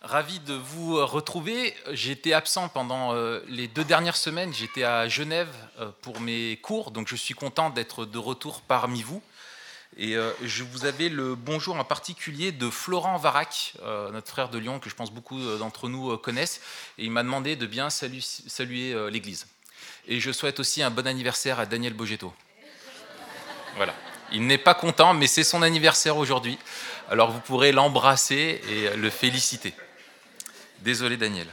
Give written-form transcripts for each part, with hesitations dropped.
Ravi de vous retrouver. J'ai été absent pendant les 2 dernières semaines. J'étais à Genève pour mes cours, donc je suis content d'être de retour parmi vous. Et je vous avais le bonjour en particulier de Florent Varac, notre frère de Lyon, que je pense beaucoup d'entre nous connaissent. Et il m'a demandé de bien saluer l'Église. Et je souhaite aussi un bon anniversaire à Daniel Bogetto. Voilà. Il n'est pas content, mais c'est son anniversaire aujourd'hui. Alors vous pourrez l'embrasser et le féliciter. Désolé Daniel.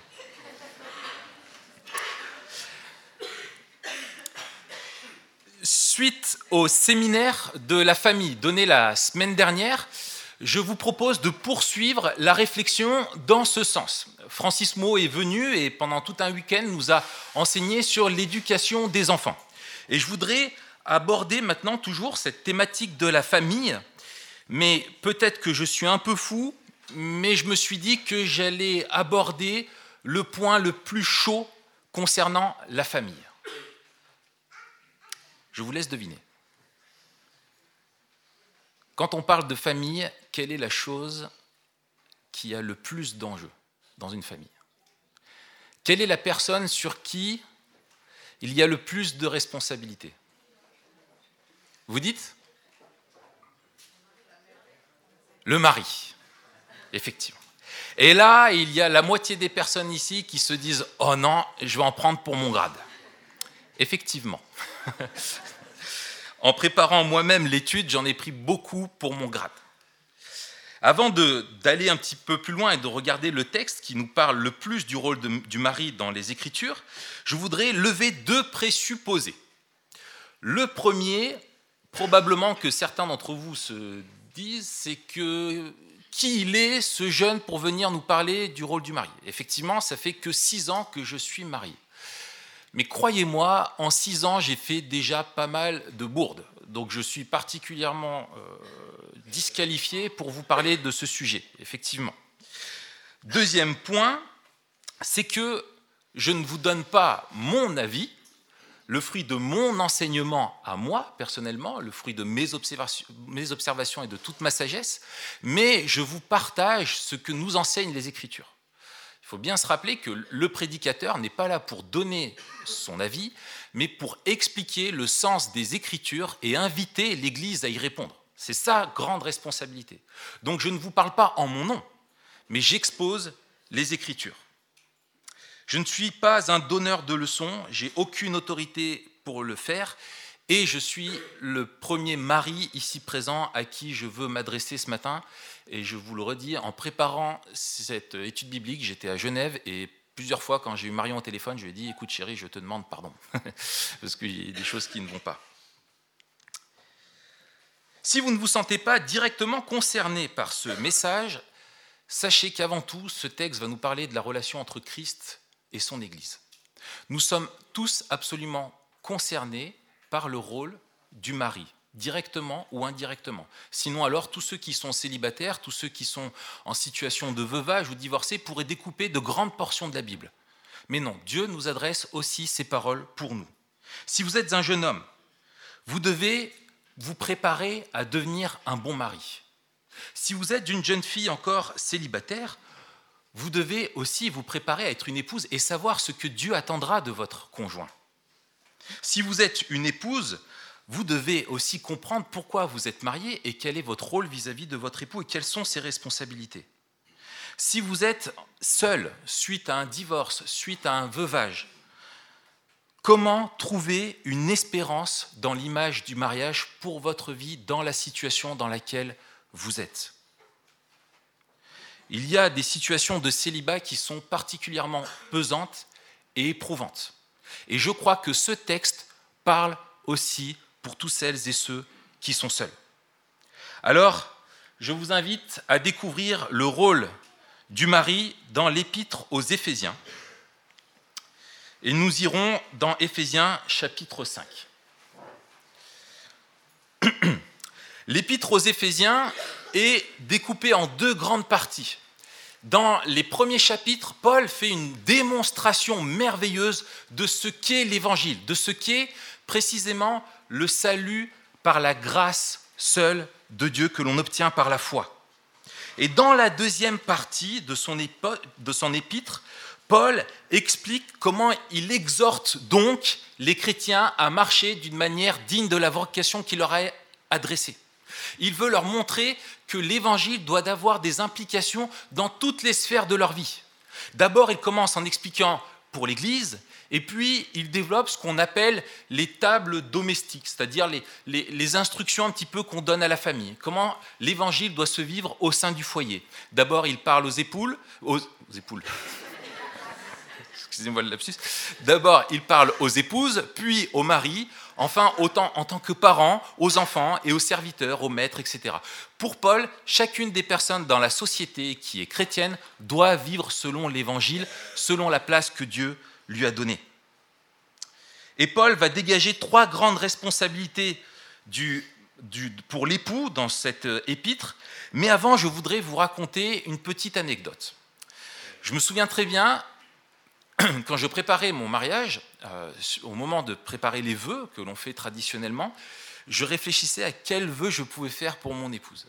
Suite au séminaire de la famille donné la semaine dernière, je vous propose de poursuivre la réflexion dans ce sens. Francis Mo est venu et pendant tout un week-end nous a enseigné sur l'éducation des enfants. Et je voudrais aborder maintenant toujours cette thématique de la famille, mais peut-être que je suis un peu fou, mais je me suis dit que j'allais aborder le point le plus chaud concernant la famille. Je vous laisse deviner. Quand on parle de famille, quelle est la chose qui a le plus d'enjeux dans une famille ? Quelle est la personne sur qui il y a le plus de responsabilités ? Vous dites ? Le mari, effectivement. Et là, il y a la moitié des personnes ici qui se disent « Oh non, je vais en prendre pour mon grade ». Effectivement. En préparant moi-même l'étude, j'en ai pris beaucoup pour mon grade. Avant d'aller un petit peu plus loin et de regarder le texte qui nous parle le plus du rôle du mari dans les Écritures, je voudrais lever 2 présupposés. Le premier, probablement que certains d'entre vous se disent, c'est que qui il est, ce jeune, pour venir nous parler du rôle du mari. Effectivement, ça fait que 6 ans que je suis marié. Mais croyez-moi, en 6 ans, j'ai fait déjà pas mal de bourdes. Donc je suis particulièrement disqualifié pour vous parler de ce sujet, effectivement. Deuxième point, c'est que je ne vous donne pas mon avis, le fruit de mon enseignement à moi, personnellement, le fruit de mes observations et de toute ma sagesse, mais je vous partage ce que nous enseignent les Écritures. Il faut bien se rappeler que le prédicateur n'est pas là pour donner son avis, mais pour expliquer le sens des Écritures et inviter l'Église à y répondre. C'est sa grande responsabilité. Donc je ne vous parle pas en mon nom, mais j'expose les Écritures. Je ne suis pas un donneur de leçons, j'ai aucune autorité pour le faire, et je suis le premier mari ici présent à qui je veux m'adresser ce matin. Et je vous le redis, en préparant cette étude biblique, j'étais à Genève et plusieurs fois, quand j'ai eu Marion au téléphone, je lui ai dit « Écoute chérie, je te demande pardon, parce qu'il y a des choses qui ne vont pas. » Si vous ne vous sentez pas directement concerné par ce message, sachez qu'avant tout, ce texte va nous parler de la relation entre Christ et son Église. Nous sommes tous absolument concernés par le rôle du mari, directement ou indirectement. Sinon alors, tous ceux qui sont célibataires, tous ceux qui sont en situation de veuvage ou divorcés pourraient découper de grandes portions de la Bible. Mais non, Dieu nous adresse aussi ces paroles pour nous. Si vous êtes un jeune homme, vous devez vous préparer à devenir un bon mari. Si vous êtes une jeune fille encore célibataire, vous devez aussi vous préparer à être une épouse et savoir ce que Dieu attendra de votre conjoint. Si vous êtes une épouse, vous devez aussi comprendre pourquoi vous êtes marié et quel est votre rôle vis-à-vis de votre époux et quelles sont ses responsabilités. Si vous êtes seul suite à un divorce, suite à un veuvage, comment trouver une espérance dans l'image du mariage pour votre vie dans la situation dans laquelle vous êtes ? Il y a des situations de célibat qui sont particulièrement pesantes et éprouvantes. Et je crois que ce texte parle aussi pour tous celles et ceux qui sont seuls. Alors, je vous invite à découvrir le rôle du mari dans l'épître aux Éphésiens. Et nous irons dans Éphésiens chapitre 5. L'épître aux Éphésiens est découpée en 2 grandes parties. Dans les premiers chapitres, Paul fait une démonstration merveilleuse de ce qu'est l'Évangile, de ce qu'est précisément le salut par la grâce seule de Dieu que l'on obtient par la foi. Et dans la deuxième partie de son épître, Paul explique comment il exhorte donc les chrétiens à marcher d'une manière digne de la vocation qu'il leur a adressée. Il veut leur montrer que l'évangile doit avoir des implications dans toutes les sphères de leur vie. D'abord, il commence en expliquant pour l'Église, et puis il développe ce qu'on appelle les tables domestiques, c'est-à-dire les instructions un petit peu qu'on donne à la famille. Comment l'évangile doit se vivre au sein du foyer. D'abord, il parle aux époules. Excusez-moi le lapsus. D'abord, il parle aux épouses, puis aux maris, enfin autant en tant que parents, aux enfants et aux serviteurs, aux maîtres, etc. Pour Paul, chacune des personnes dans la société qui est chrétienne doit vivre selon l'évangile, selon la place que Dieu lui a donnée. Et Paul va dégager 3 grandes responsabilités pour l'époux dans cette épître, mais avant, je voudrais vous raconter une petite anecdote. Je me souviens très bien, quand je préparais mon mariage, au moment de préparer les vœux que l'on fait traditionnellement, je réfléchissais à quels vœux je pouvais faire pour mon épouse.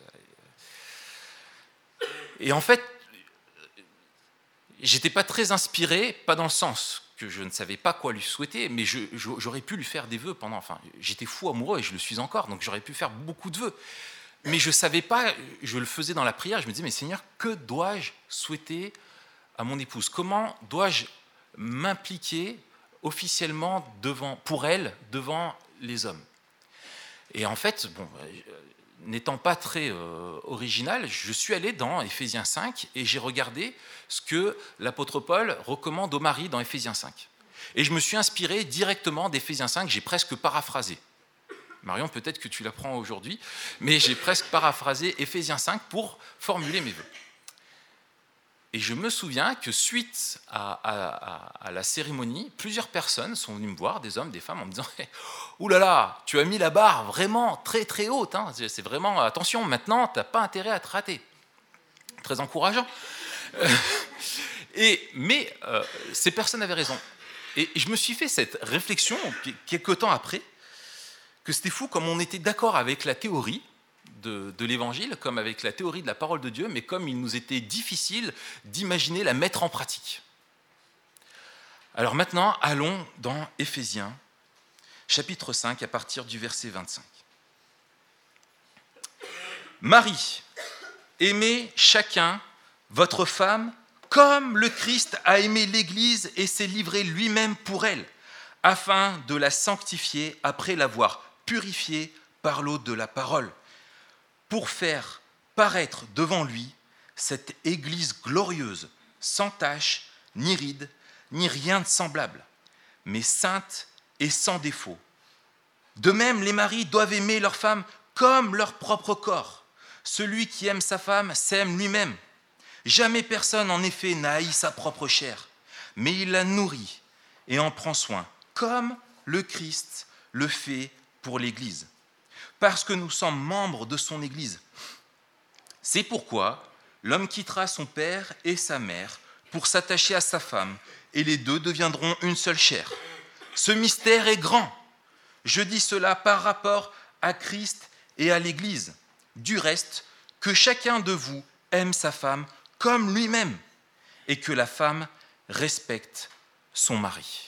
Et en fait, j'étais pas très inspiré, pas dans le sens que je ne savais pas quoi lui souhaiter, mais j'aurais pu lui faire des vœux pendant... Enfin, j'étais fou amoureux et je le suis encore, donc j'aurais pu faire beaucoup de vœux. Mais je ne savais pas, je le faisais dans la prière, je me disais, mais Seigneur, que dois-je souhaiter à mon épouse ? Comment dois-je m'impliquer officiellement pour elle, devant les hommes ? Et en fait, n'étant pas très original, je suis allé dans Éphésiens 5 et j'ai regardé ce que l'apôtre Paul recommande aux maris dans Éphésiens 5. Et je me suis inspiré directement d'Éphésiens 5, j'ai presque paraphrasé. Marion, peut-être que tu l'apprends aujourd'hui, mais j'ai presque paraphrasé Éphésiens 5 pour formuler mes vœux. Et je me souviens que suite à la cérémonie, plusieurs personnes sont venues me voir, des hommes, des femmes, en me disant « Ouh là là, tu as mis la barre vraiment très très haute, hein. C'est vraiment, attention, maintenant, tu n'as pas intérêt à te rater. » Très encourageant. Mais ces personnes avaient raison. Et je me suis fait cette réflexion, quelques temps après, que c'était fou comme on était d'accord avec la théorie de l'Évangile, comme avec la théorie de la parole de Dieu, mais comme il nous était difficile d'imaginer la mettre en pratique. Alors maintenant, allons dans Éphésiens, chapitre 5, à partir du verset 25. Marie, aimez chacun votre femme comme le Christ a aimé l'Église et s'est livré lui-même pour elle, afin de la sanctifier après l'avoir purifiée par l'eau de la parole, pour faire paraître devant lui cette Église glorieuse, sans tache, ni ride, ni rien de semblable, mais sainte et sans défaut. De même, les maris doivent aimer leur femme comme leur propre corps. Celui qui aime sa femme s'aime lui-même. Jamais personne, en effet, n'a haï sa propre chair, mais il la nourrit et en prend soin, comme le Christ le fait pour l'Église, parce que nous sommes membres de son Église. C'est pourquoi l'homme quittera son père et sa mère pour s'attacher à sa femme, et les deux deviendront une seule chair. Ce mystère est grand. Je dis cela par rapport à Christ et à l'Église. Du reste, que chacun de vous aime sa femme comme lui-même, et que la femme respecte son mari.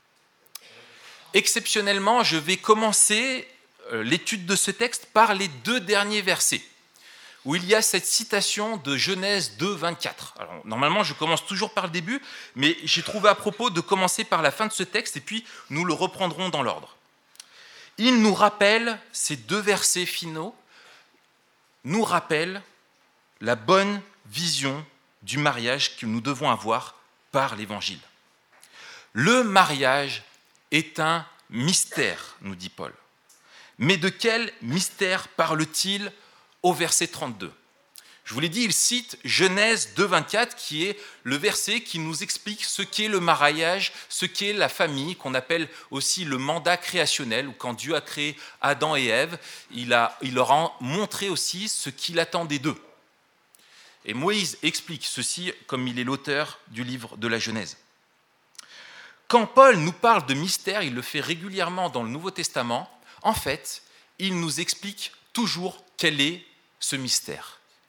Exceptionnellement, je vais commencer l'étude de ce texte par les 2 derniers versets, où il y a cette citation de Genèse 2, 24. Alors, normalement, je commence toujours par le début, mais j'ai trouvé à propos de commencer par la fin de ce texte, et puis nous le reprendrons dans l'ordre. Il nous rappelle, ces 2 versets finaux, nous rappellent la bonne vision du mariage que nous devons avoir par l'Évangile. Le mariage est un mystère, nous dit Paul. Mais de quel mystère parle-t-il au verset 32 ? Je vous l'ai dit, il cite Genèse 2, 24, qui est le verset qui nous explique ce qu'est le mariage, ce qu'est la famille, qu'on appelle aussi le mandat créationnel, où quand Dieu a créé Adam et Ève, il leur a montré aussi ce qu'il attendait d'eux. Et Moïse explique ceci comme il est l'auteur du livre de la Genèse. Quand Paul nous parle de mystère, il le fait régulièrement dans le Nouveau Testament. En fait, il nous explique toujours quel est ce mystère.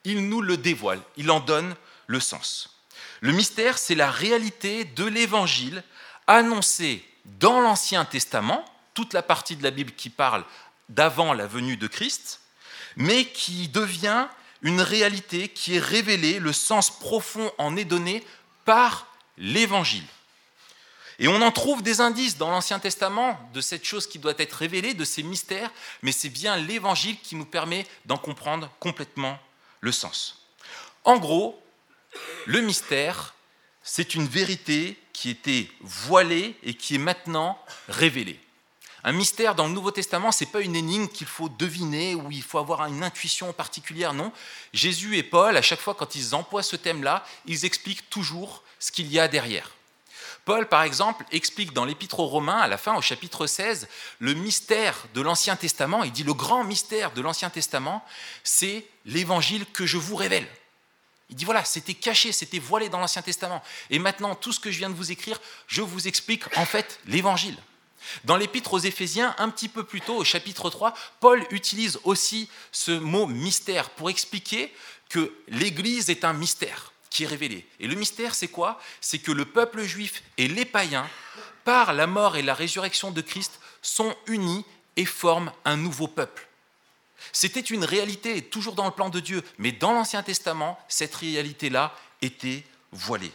il nous le dévoile, il en donne le sens. Le mystère, c'est la réalité de l'évangile annoncé dans l'Ancien Testament, toute la partie de la Bible qui parle d'avant la venue de Christ, mais qui devient une réalité qui est révélée, le sens profond en est donné par l'Évangile. Et on en trouve des indices dans l'Ancien Testament de cette chose qui doit être révélée, de ces mystères, mais c'est bien l'Évangile qui nous permet d'en comprendre complètement le sens. En gros, le mystère, c'est une vérité qui était voilée et qui est maintenant révélée. Un mystère dans le Nouveau Testament, ce n'est pas une énigme qu'il faut deviner ou il faut avoir une intuition particulière, non. Jésus et Paul, à chaque fois quand ils emploient ce thème-là, ils expliquent toujours ce qu'il y a derrière. Paul, par exemple, explique dans l'Épître aux Romains, à la fin, au chapitre 16, le mystère de l'Ancien Testament. Il dit le grand mystère de l'Ancien Testament, c'est l'évangile que je vous révèle. Il dit voilà, c'était caché, c'était voilé dans l'Ancien Testament. Et maintenant, tout ce que je viens de vous écrire, je vous explique en fait l'évangile. Dans l'Épître aux Éphésiens, un petit peu plus tôt, au chapitre 3, Paul utilise aussi ce mot mystère pour expliquer que l'Église est un mystère qui est révélé. Et le mystère, c'est quoi ? C'est que le peuple juif et les païens, par la mort et la résurrection de Christ, sont unis et forment un nouveau peuple. C'était une réalité, toujours dans le plan de Dieu, mais dans l'Ancien Testament, cette réalité-là était voilée.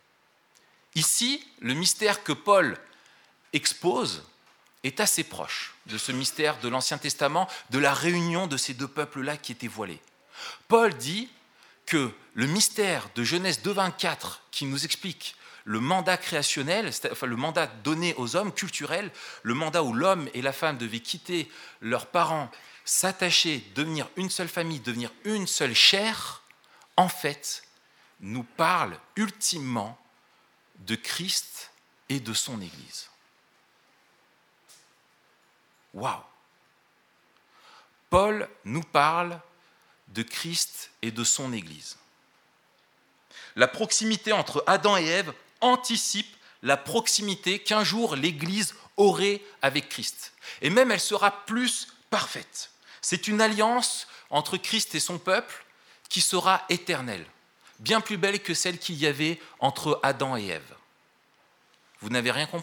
Ici, le mystère que Paul expose est assez proche de ce mystère de l'Ancien Testament, de la réunion de ces deux peuples-là qui étaient voilés. Paul dit que le mystère de Genèse 2,24 qui nous explique le mandat créationnel, enfin le mandat donné aux hommes culturels, le mandat où l'homme et la femme devaient quitter leurs parents, s'attacher, devenir une seule famille, devenir une seule chair, en fait, nous parle ultimement de Christ et de son Église. Waouh! Paul nous parle de Christ et de son Église. La proximité entre Adam et Ève anticipe la proximité qu'un jour l'Église aurait avec Christ. Et même elle sera plus parfaite. C'est une alliance entre Christ et son peuple qui sera éternelle, bien plus belle que celle qu'il y avait entre Adam et Ève. Vous n'avez rien compris ?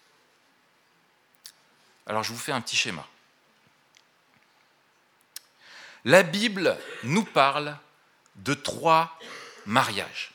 Alors je vous fais un petit schéma. La Bible nous parle de 3 mariages.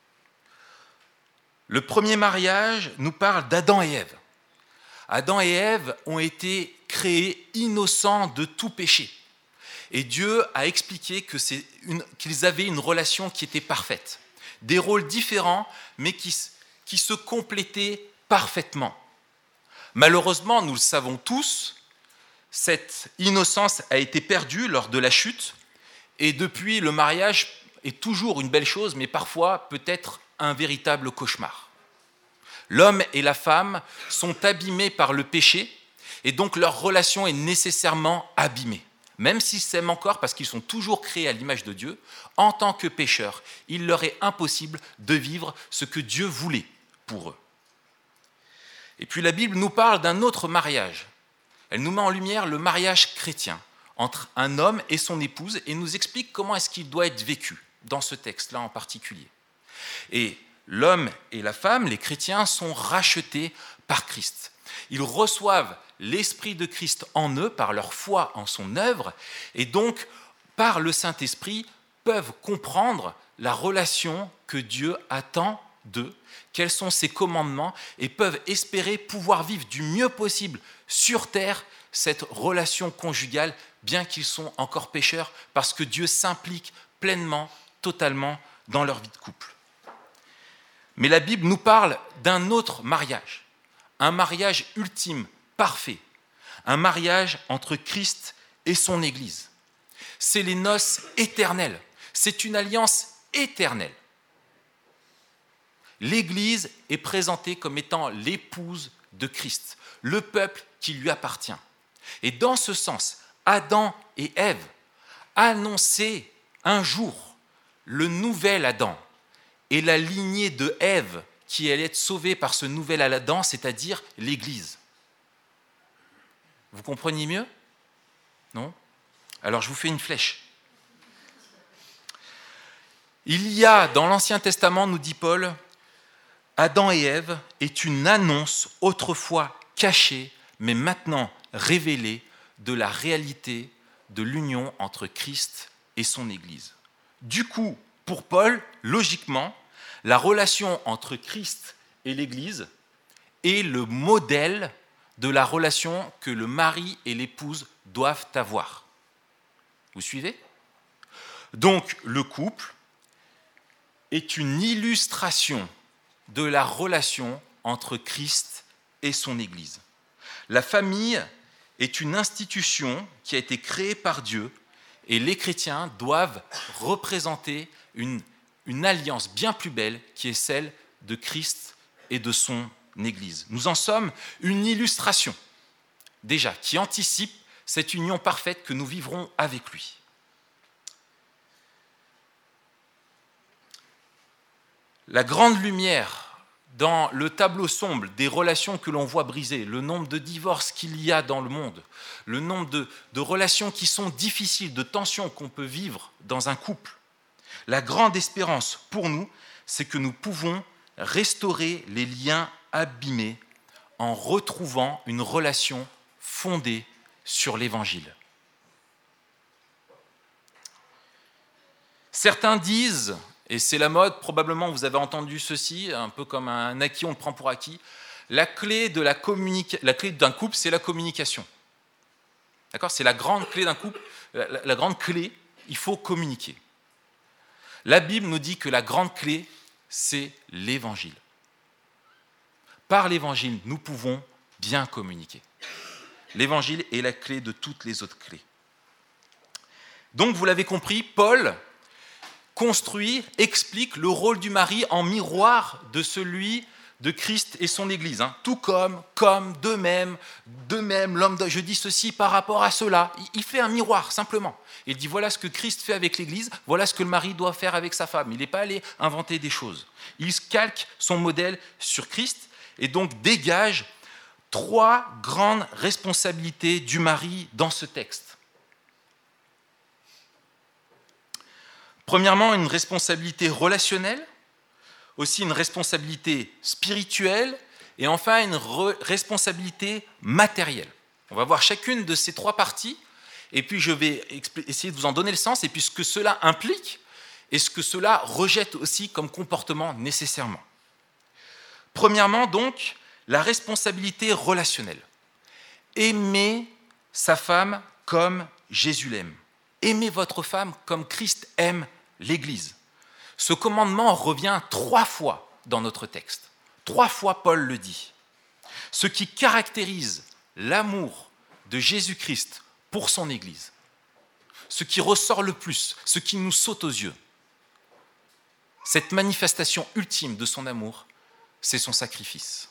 Le premier mariage nous parle d'Adam et Ève. Adam et Ève ont été créés innocents de tout péché. Et Dieu a expliqué qu'ils avaient une relation qui était parfaite. Des rôles différents, mais qui se complétaient parfaitement. Malheureusement, nous le savons tous, cette innocence a été perdue lors de la chute, et depuis, le mariage est toujours une belle chose, mais parfois peut-être un véritable cauchemar. L'homme et la femme sont abîmés par le péché, et donc leur relation est nécessairement abîmée. Même s'ils s'aiment encore, parce qu'ils sont toujours créés à l'image de Dieu, en tant que pécheurs, il leur est impossible de vivre ce que Dieu voulait pour eux. Et puis la Bible nous parle d'un autre mariage. Elle nous met en lumière le mariage chrétien entre un homme et son épouse et nous explique comment est-ce qu'il doit être vécu dans ce texte-là en particulier. Et l'homme et la femme, les chrétiens, sont rachetés par Christ. Ils reçoivent l'Esprit de Christ en eux par leur foi en son œuvre et donc, par le Saint-Esprit, peuvent comprendre la relation que Dieu attend d'eux, quels sont ses commandements et peuvent espérer pouvoir vivre du mieux possible sur terre cette relation conjugale, bien qu'ils sont encore pécheurs, parce que Dieu s'implique pleinement, totalement dans leur vie de couple. Mais la Bible nous parle d'un autre mariage, un mariage ultime, parfait, un mariage entre Christ et son Église. C'est les noces éternelles, c'est une alliance éternelle. L'Église est présentée comme étant l'épouse de Christ, le peuple qui lui appartient. Et dans ce sens, Adam et Ève annonçaient un jour le nouvel Adam et la lignée de Ève qui allait être sauvée par ce nouvel Adam, c'est-à-dire l'Église. Vous comprenez mieux ? Non ? Alors je vous fais une flèche. Il y a dans l'Ancien Testament, nous dit Paul, Adam et Ève est une annonce autrefois cachée, mais maintenant révélée de la réalité de l'union entre Christ et son Église. Du coup, pour Paul, logiquement, la relation entre Christ et l'Église est le modèle de la relation que le mari et l'épouse doivent avoir. Vous suivez ? Donc, le couple est une illustration de la relation entre Christ et son Église. La famille est une institution qui a été créée par Dieu et les chrétiens doivent représenter une alliance bien plus belle qui est celle de Christ et de son Église. Nous en sommes une illustration, déjà, qui anticipe cette union parfaite que nous vivrons avec lui. La grande lumière dans le tableau sombre des relations que l'on voit brisées, le nombre de divorces qu'il y a dans le monde, le nombre de relations qui sont difficiles, de tensions qu'on peut vivre dans un couple, la grande espérance pour nous, c'est que nous pouvons restaurer les liens abîmés en retrouvant une relation fondée sur l'Évangile. Certains disent, et c'est la mode, probablement vous avez entendu ceci, un peu comme un acquis, on le prend pour acquis, la clé d'un couple, c'est la communication. D'accord ? C'est la grande clé d'un couple, la grande clé, il faut communiquer. La Bible nous dit que la grande clé, c'est l'Évangile. Par l'Évangile, nous pouvons bien communiquer. L'Évangile est la clé de toutes les autres clés. Donc, vous l'avez compris, Paul explique le rôle du mari en miroir de celui de Christ et son Église. Tout comme, de même, l'homme, je dis ceci par rapport à cela. Il fait un miroir, simplement. Il dit, voilà ce que Christ fait avec l'Église, voilà ce que le mari doit faire avec sa femme. Il n'est pas allé inventer des choses. Il calque son modèle sur Christ et donc dégage 3 grandes responsabilités du mari dans ce texte. Premièrement, une responsabilité relationnelle, aussi une responsabilité spirituelle et enfin une responsabilité matérielle. On va voir chacune de ces 3 parties et puis je vais essayer de vous en donner le sens et puis ce que cela implique et ce que cela rejette aussi comme comportement nécessairement. Premièrement donc, la responsabilité relationnelle. Aimer sa femme comme Jésus l'aime. Aimez votre femme comme Christ aime l'Église. Ce commandement revient 3 fois dans notre texte. 3 fois Paul le dit. Ce qui caractérise l'amour de Jésus-Christ pour son Église. Ce qui ressort le plus, ce qui nous saute aux yeux. Cette manifestation ultime de son amour, c'est son sacrifice.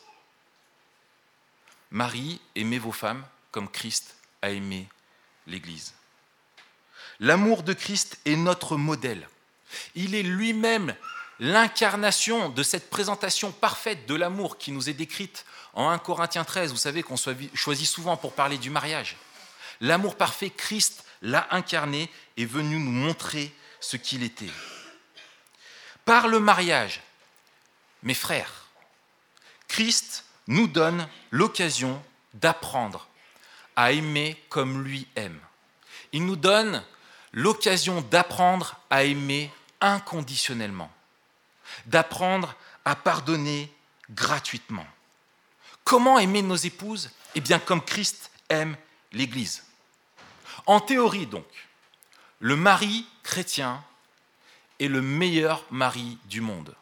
Marie, aimez vos femmes comme Christ a aimé l'Église. L'amour de Christ est notre modèle. Il est lui-même l'incarnation de cette présentation parfaite de l'amour qui nous est décrite en 1 Corinthiens 13. Vous savez qu'on choisit souvent pour parler du mariage. L'amour parfait, Christ l'a incarné et est venu nous montrer ce qu'il était. Par le mariage, mes frères, Christ nous donne l'occasion d'apprendre à aimer comme lui aime. Il nous donne l'occasion d'apprendre à aimer inconditionnellement, d'apprendre à pardonner gratuitement. Comment aimer nos épouses ? Eh bien, comme Christ aime l'Église. En théorie, donc, le mari chrétien est le meilleur mari du monde.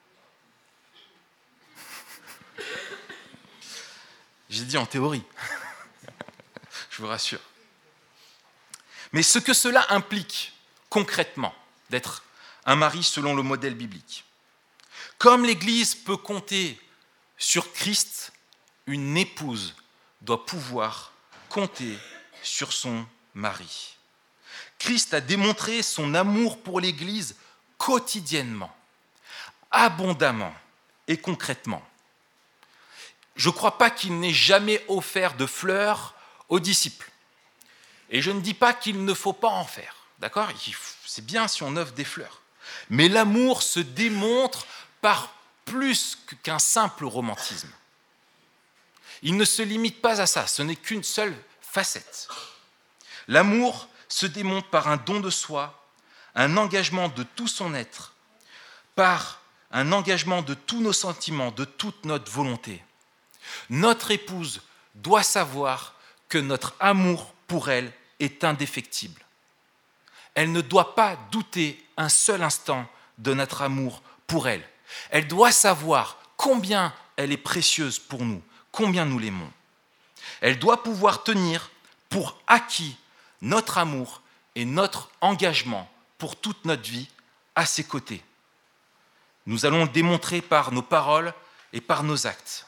J'ai dit en théorie, je vous rassure. Mais ce que cela implique concrètement, d'être un mari selon le modèle biblique. Comme l'Église peut compter sur Christ, une épouse doit pouvoir compter sur son mari. Christ a démontré son amour pour l'Église quotidiennement, abondamment et concrètement. Je ne crois pas qu'il n'ait jamais offert de fleurs aux disciples. Et je ne dis pas qu'il ne faut pas en faire, d'accord ? C'est bien si on offre des fleurs. Mais l'amour se démontre par plus qu'un simple romantisme. Il ne se limite pas à ça, ce n'est qu'une seule facette. L'amour se démontre par un don de soi, un engagement de tout son être, par un engagement de tous nos sentiments, de toute notre volonté. Notre épouse doit savoir que notre amour pour elle est indéfectible. Elle ne doit pas douter un seul instant de notre amour pour elle. Elle doit savoir combien elle est précieuse pour nous, combien nous l'aimons. Elle doit pouvoir tenir pour acquis notre amour et notre engagement pour toute notre vie à ses côtés. Nous allons le démontrer par nos paroles et par nos actes.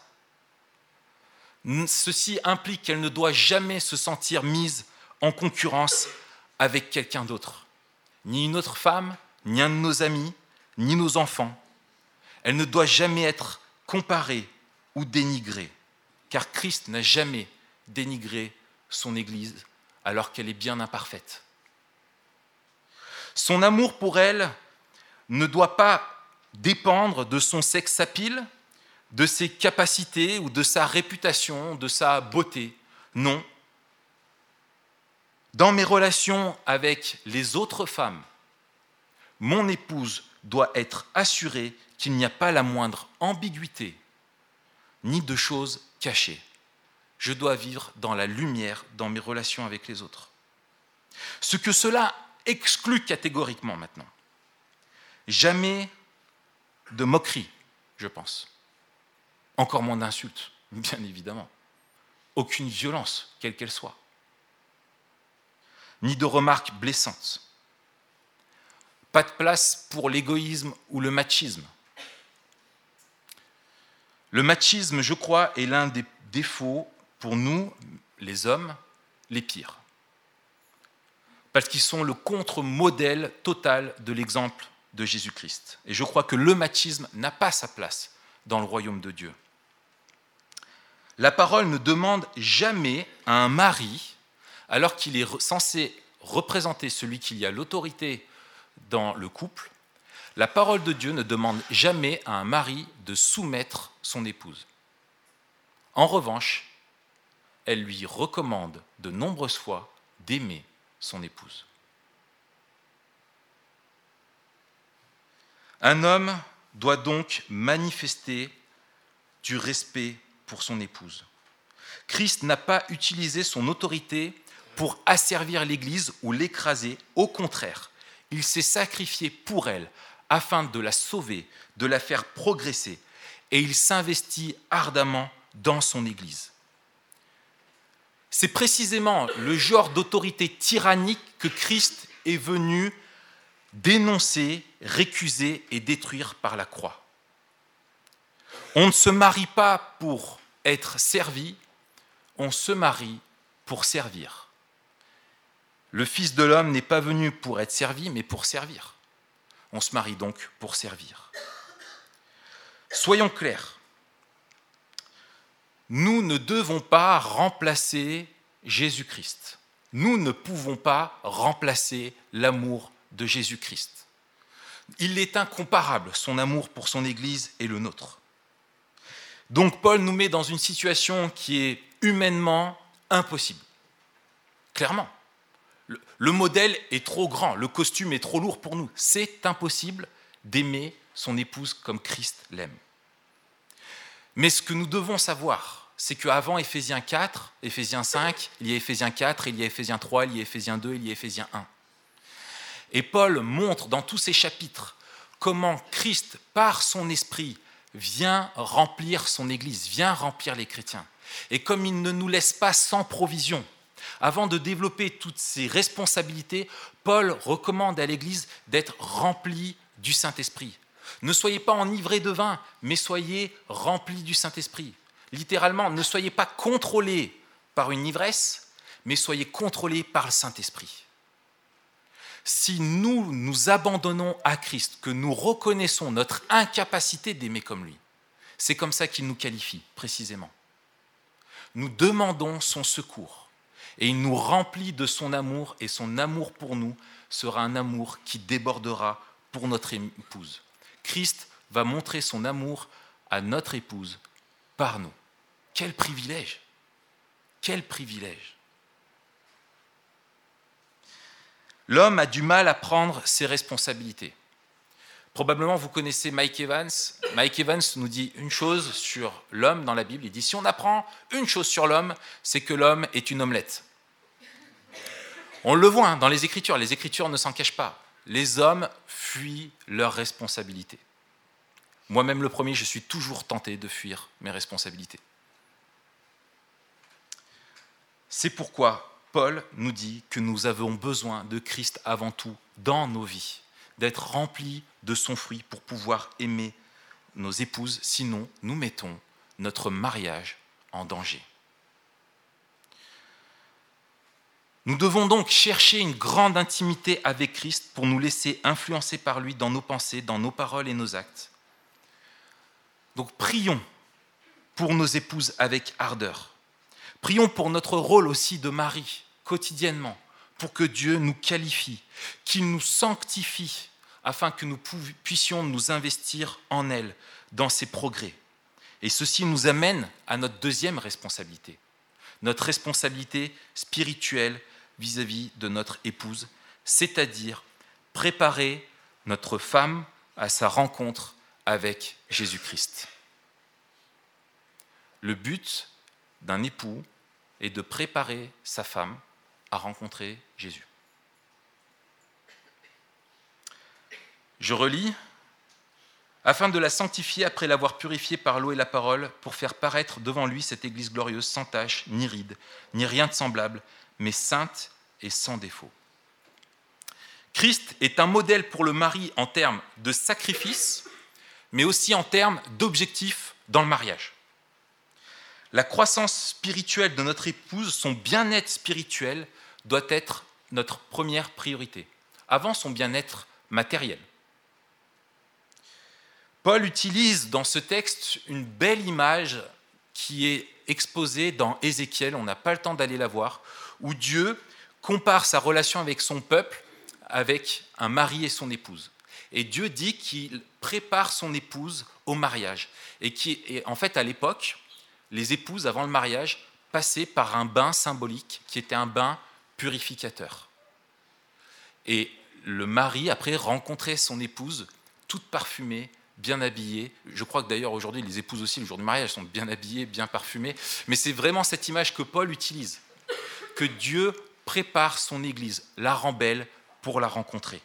Ceci implique qu'elle ne doit jamais se sentir mise en concurrence avec quelqu'un d'autre. Ni une autre femme, ni un de nos amis, ni nos enfants. Elle ne doit jamais être comparée ou dénigrée, car Christ n'a jamais dénigré son Église alors qu'elle est bien imparfaite. Son amour pour elle ne doit pas dépendre de son sex appeal, de ses capacités ou de sa réputation, de sa beauté. Non. Dans mes relations avec les autres femmes, mon épouse doit être assurée qu'il n'y a pas la moindre ambiguïté, ni de choses cachées. Je dois vivre dans la lumière dans mes relations avec les autres. Ce que cela exclut catégoriquement maintenant. Jamais de moquerie, je pense. Encore moins d'insultes, bien évidemment. Aucune violence, quelle qu'elle soit. Ni de remarques blessantes. Pas de place pour l'égoïsme ou le machisme. Le machisme, je crois, est l'un des défauts pour nous, les hommes, les pires. Parce qu'ils sont le contre-modèle total de l'exemple de Jésus-Christ. Et je crois que le machisme n'a pas sa place dans le royaume de Dieu. La parole ne demande jamais à un mari, alors qu'il est censé représenter celui qui a l'autorité dans le couple, la parole de Dieu ne demande jamais à un mari de soumettre son épouse. En revanche, elle lui recommande de nombreuses fois d'aimer son épouse. Un homme doit donc manifester du respect pour son épouse. Christ n'a pas utilisé son autorité pour asservir l'Église ou l'écraser. Au contraire, il s'est sacrifié pour elle afin de la sauver, de la faire progresser, et il s'investit ardemment dans son Église. C'est précisément le genre d'autorité tyrannique que Christ est venu dénoncer, récuser et détruire par la croix. On ne se marie pas pour être servi, on se marie pour servir. Le Fils de l'homme n'est pas venu pour être servi, mais pour servir. On se marie donc pour servir. Soyons clairs. Nous ne devons pas remplacer Jésus-Christ. Nous ne pouvons pas remplacer l'amour de Jésus-Christ. Il est incomparable, son amour pour son Église et le nôtre. Donc Paul nous met dans une situation qui est humainement impossible. Clairement. Le modèle est trop grand, le costume est trop lourd pour nous. C'est impossible d'aimer son épouse comme Christ l'aime. Mais ce que nous devons savoir, c'est qu'avant Éphésiens 4, Éphésiens 5, il y a Éphésiens 4, il y a Éphésiens 3, il y a Éphésiens 2, il y a Éphésiens 1. Et Paul montre dans tous ces chapitres comment Christ, par son esprit, vient remplir son Église, vient remplir les chrétiens. Et comme il ne nous laisse pas sans provision, avant de développer toutes ces responsabilités, Paul recommande à l'Église d'être remplie du Saint-Esprit. Ne soyez pas enivrés de vin, mais soyez remplis du Saint-Esprit. Littéralement, ne soyez pas contrôlés par une ivresse, mais soyez contrôlés par le Saint-Esprit. Si nous nous abandonnons à Christ, que nous reconnaissons notre incapacité d'aimer comme lui, c'est comme ça qu'il nous qualifie, précisément. Nous demandons son secours. Et il nous remplit de son amour, et son amour pour nous sera un amour qui débordera pour notre épouse. Christ va montrer son amour à notre épouse par nous. Quel privilège! Quel privilège! L'homme a du mal à prendre ses responsabilités. Probablement, vous connaissez Mike Evans. Mike Evans nous dit une chose sur l'homme dans la Bible. Il dit, si on apprend une chose sur l'homme, c'est que l'homme est une omelette. On le voit dans les Écritures ne s'en cachent pas. Les hommes fuient leurs responsabilités. Moi-même le premier, je suis toujours tenté de fuir mes responsabilités. C'est pourquoi Paul nous dit que nous avons besoin de Christ avant tout dans nos vies, d'être remplis de son fruit pour pouvoir aimer nos épouses, sinon nous mettons notre mariage en danger. Nous devons donc chercher une grande intimité avec Christ pour nous laisser influencer par lui dans nos pensées, dans nos paroles et nos actes. Donc prions pour nos épouses avec ardeur. Prions pour notre rôle aussi de mari, quotidiennement, pour que Dieu nous qualifie, qu'il nous sanctifie, afin que nous puissions nous investir en elle, dans ses progrès. Et ceci nous amène à notre deuxième responsabilité, notre responsabilité spirituelle vis-à-vis de notre épouse, c'est-à-dire préparer notre femme à sa rencontre avec Jésus-Christ. Le but d'un époux est de préparer sa femme à rencontrer Jésus. Je relis. Afin de la sanctifier après l'avoir purifiée par l'eau et la parole, pour faire paraître devant lui cette Église glorieuse, sans tache, ni ride, ni rien de semblable, mais sainte et sans défaut. Christ est un modèle pour le mari en termes de sacrifice, mais aussi en termes d'objectifs dans le mariage. La croissance spirituelle de notre épouse, son bien-être spirituel, doit être notre première priorité, avant son bien-être matériel. Paul utilise dans ce texte une belle image qui est exposée dans Ézéchiel, on n'a pas le temps d'aller la voir, où Dieu compare sa relation avec son peuple avec un mari et son épouse. Et Dieu dit qu'il prépare son épouse au mariage. Et en fait, à l'époque, les épouses, avant le mariage, passaient par un bain symbolique qui était un bain purificateur. Et le mari, après, rencontrait son épouse toute parfumée, bien habillée. Je crois que d'ailleurs aujourd'hui, les épouses aussi, le jour du mariage, sont bien habillées, bien parfumées. Mais c'est vraiment cette image que Paul utilise, que Dieu prépare son Église, la rend belle pour la rencontrer.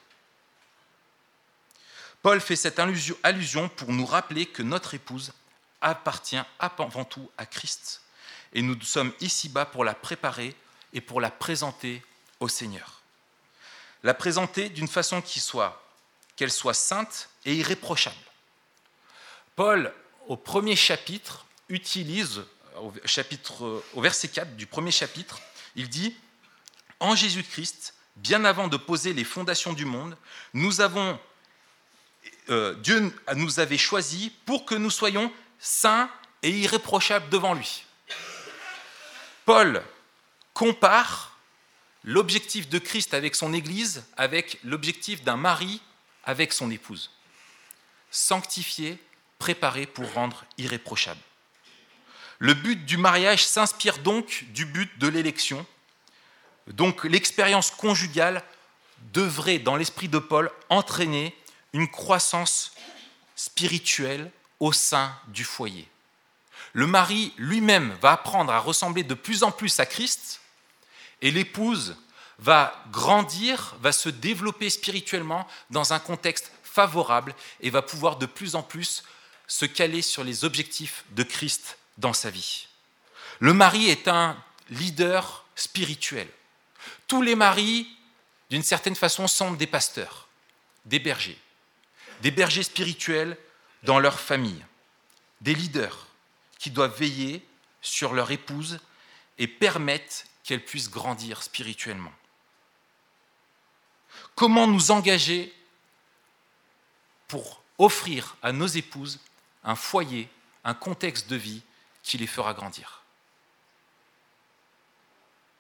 Paul fait cette allusion pour nous rappeler que notre épouse appartient avant tout à Christ. Et nous sommes ici-bas pour la préparer et pour la présenter au Seigneur. La présenter d'une façon qu'elle soit sainte et irréprochable. Paul, au premier chapitre, utilise, au verset 4 du premier chapitre, il dit « En Jésus-Christ, bien avant de poser les fondations du monde, Dieu nous avait choisis pour que nous soyons saints et irréprochables devant lui. » Paul compare l'objectif de Christ avec son Église avec l'objectif d'un mari avec son épouse. Sanctifié, préparé pour rendre irréprochable. Le but du mariage s'inspire donc du but de l'élection. Donc l'expérience conjugale devrait, dans l'esprit de Paul, entraîner une croissance spirituelle au sein du foyer. Le mari lui-même va apprendre à ressembler de plus en plus à Christ et l'épouse va grandir, va se développer spirituellement dans un contexte favorable et va pouvoir de plus en plus se caler sur les objectifs de Christ dans sa vie. Le mari est un leader spirituel. Tous les maris, d'une certaine façon, sont des pasteurs, des bergers spirituels dans leur famille, des leaders qui doivent veiller sur leur épouse et permettre qu'elle puisse grandir spirituellement. Comment nous engager pour offrir à nos épouses un foyer, un contexte de vie qui les fera grandir?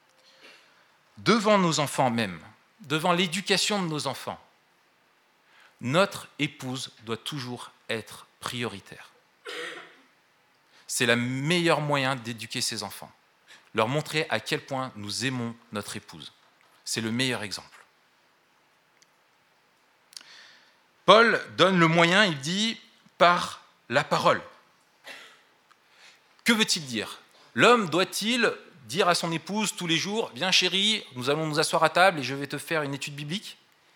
Devant nos enfants même, devant l'éducation de nos enfants, notre épouse doit toujours être prioritaire. C'est le meilleur moyen d'éduquer ses enfants. Leur montrer à quel point nous aimons notre épouse. C'est le meilleur exemple. Paul donne le moyen, il dit, par la parole. Que veut-il dire ? L'homme doit-il dire à son épouse tous les jours « Viens chérie, nous allons nous asseoir à table et je vais te faire une étude biblique ?»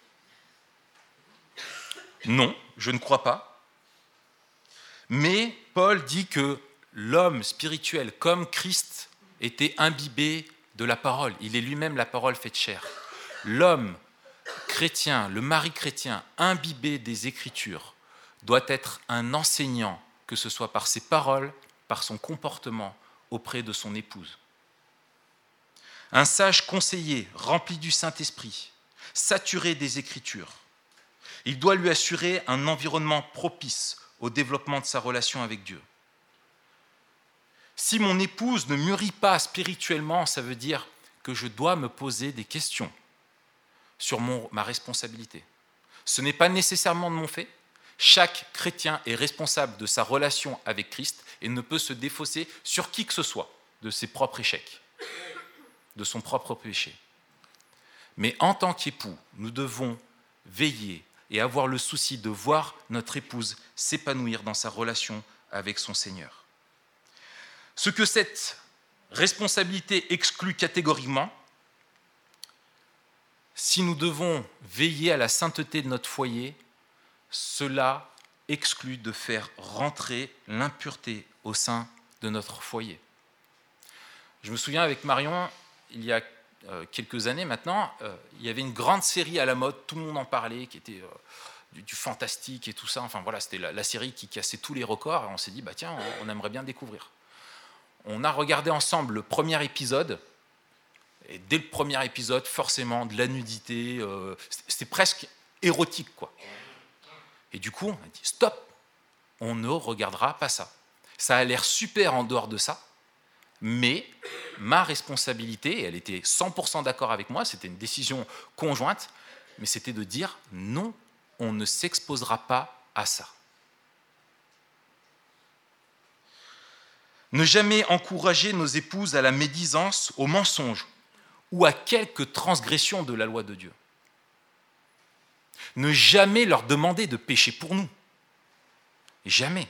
Non, je ne crois pas. Mais Paul dit que l'homme spirituel, comme Christ, était imbibé de la parole. Il est lui-même la parole faite chair. L'homme chrétien, le mari chrétien, imbibé des Écritures, doit être un enseignant, que ce soit par ses paroles, par son comportement auprès de son épouse. Un sage conseiller, rempli du Saint-Esprit, saturé des Écritures. Il doit lui assurer un environnement propice au développement de sa relation avec Dieu. Si mon épouse ne mûrit pas spirituellement, ça veut dire que je dois me poser des questions sur ma responsabilité. Ce n'est pas nécessairement de mon fait. Chaque chrétien est responsable de sa relation avec Christ et ne peut se défausser sur qui que ce soit de ses propres échecs, de son propre péché. Mais en tant qu'époux, nous devons veiller et avoir le souci de voir notre épouse s'épanouir dans sa relation avec son Seigneur. Ce que cette responsabilité exclut catégoriquement, si nous devons veiller à la sainteté de notre foyer, cela exclut de faire rentrer l'impureté au sein de notre foyer. Je me souviens avec Marion, il y a quelques années maintenant, il y avait une grande série à la mode, tout le monde en parlait, qui était du fantastique et tout ça. Enfin voilà, c'était la série qui cassait tous les records. Et on s'est dit, bah tiens, on aimerait bien découvrir. On a regardé ensemble le premier épisode. Et dès le premier épisode, forcément, de la nudité, c'était presque érotique, quoi. Et du coup, on a dit, stop, on ne regardera pas ça. Ça a l'air super en dehors de ça, mais ma responsabilité, et elle était 100% d'accord avec moi, c'était une décision conjointe, mais c'était de dire, non, on ne s'exposera pas à ça. Ne jamais encourager nos épouses à la médisance, au mensonge, ou à quelque transgression de la loi de Dieu. Ne jamais leur demander de pécher pour nous. Jamais.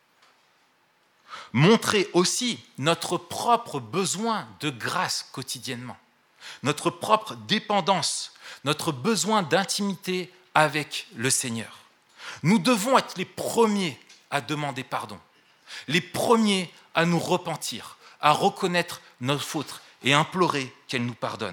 Montrer aussi notre propre besoin de grâce quotidiennement, notre propre dépendance, notre besoin d'intimité avec le Seigneur. Nous devons être les premiers à demander pardon, les premiers à nous repentir, à reconnaître nos fautes et implorer qu'elle nous pardonne.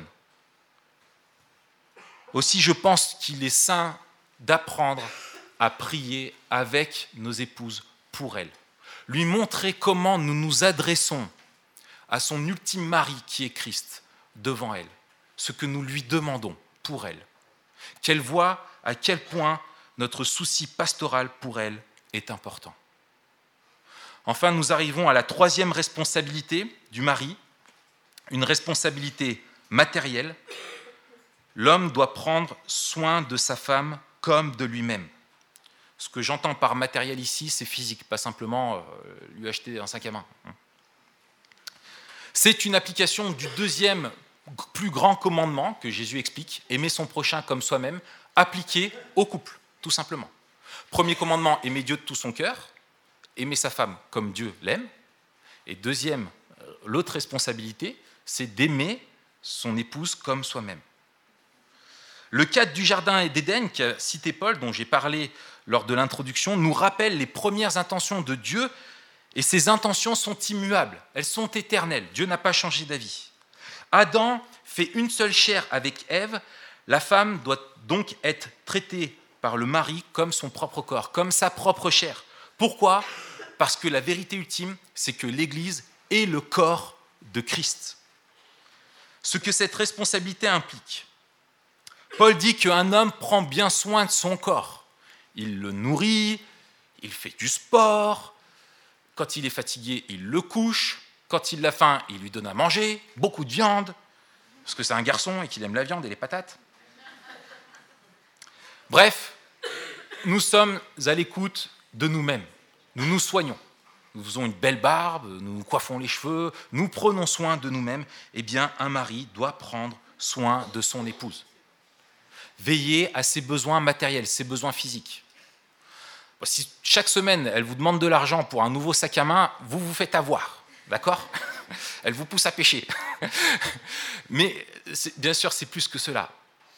Aussi, je pense qu'il est sain d'apprendre à prier avec nos épouses pour elles. Lui montrer comment nous nous adressons à son ultime mari qui est Christ devant elle, ce que nous lui demandons pour elle. Qu'elle voit à quel point notre souci pastoral pour elle est important. Enfin, nous arrivons à la troisième responsabilité du mari, une responsabilité matérielle. L'homme doit prendre soin de sa femme comme de lui-même. Ce que j'entends par matériel ici, c'est physique, pas simplement lui acheter un sac à main. C'est une application du deuxième plus grand commandement que Jésus explique, aimer son prochain comme soi-même, appliqué au couple, tout simplement. Premier commandement, aimer Dieu de tout son cœur, aimer sa femme comme Dieu l'aime. Et deuxième, l'autre responsabilité, c'est d'aimer son épouse comme soi-même. Le cadre du jardin d'Éden qu'a cité Paul, dont j'ai parlé lors de l'introduction, nous rappelle les premières intentions de Dieu, et ces intentions sont immuables, elles sont éternelles. Dieu n'a pas changé d'avis. Adam fait une seule chair avec Ève, la femme doit donc être traitée par le mari comme son propre corps, comme sa propre chair. Pourquoi ? Parce que la vérité ultime, c'est que l'Église est le corps de Christ. Ce que cette responsabilité implique. Paul dit qu'un homme prend bien soin de son corps. Il le nourrit, il fait du sport, quand il est fatigué, il le couche, quand il a faim, il lui donne à manger, beaucoup de viande, parce que c'est un garçon et qu'il aime la viande et les patates. Bref, nous sommes à l'écoute de nous-mêmes. Nous nous soignons. Nous faisons une belle barbe, nous nous coiffons les cheveux, nous prenons soin de nous-mêmes. Eh bien, un mari doit prendre soin de son épouse. Veiller à ses besoins matériels, ses besoins physiques. Si chaque semaine, elle vous demande de l'argent pour un nouveau sac à main, vous vous faites avoir, d'accord ? Elle vous pousse à pécher. Mais bien sûr, c'est plus que cela.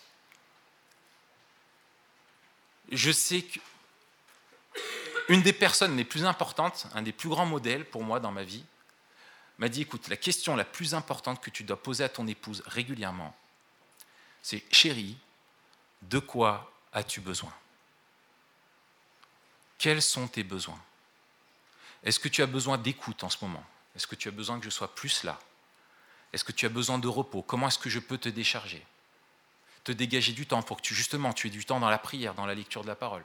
Je sais qu'une des personnes les plus importantes, un des plus grands modèles pour moi dans ma vie, m'a dit, écoute, la question la plus importante que tu dois poser à ton épouse régulièrement, c'est, chérie, de quoi as-tu besoin ? Quels sont tes besoins ? Est-ce que tu as besoin d'écoute en ce moment ? Est-ce que tu as besoin que je sois plus là ? Est-ce que tu as besoin de repos ? Comment est-ce que je peux te décharger ? Te dégager du temps pour que tu aies du temps dans la prière, dans la lecture de la parole.